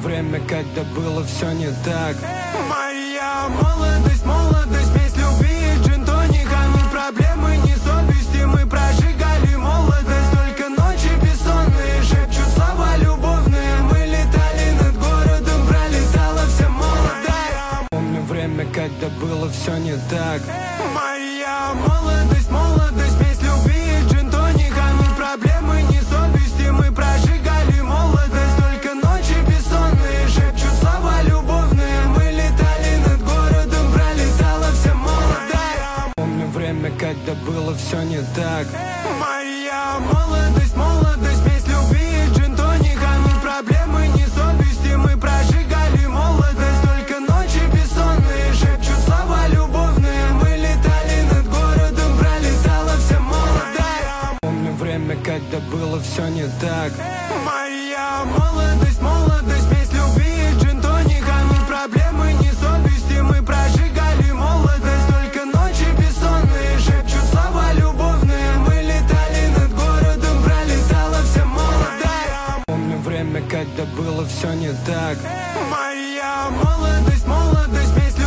время, когда было все не так. Моя молодость, молодость, без любви и джин-тоника. Ни проблемы, ни совести, мы прожигали молодость. Только ночи бессонные шепчут слова любовные. Мы летали над городом, пролетала вся молодая. Помню время, когда было все не так. Моя молодость, молодость, без любви и джин-тоника. Ни проблемы, ни совести, мы прожигали молодость. Только ночи бессонные шепчут слова любовные. Мы летали над городом, пролетала вся молодая. Помню время, когда было все не так. Моя молодость, молодость, без любви и джин-тоника. Ни проблемы, ни совести, мы прожигали молодость. Только ночи бессонные шепчут слова любовные. Мы летали над городом, пролетала вся молодая. Помню время, когда было все не так. Моя молодость, молодость, без любви и джин-тоника. Ни проблемы, ни совести, мы прожигали молодость. Только ночи бессонные шепчут слова любовные. Мы летали над городом, пролетала вся молодая. Помню время, когда было все не так. Моя молодость, молодость, без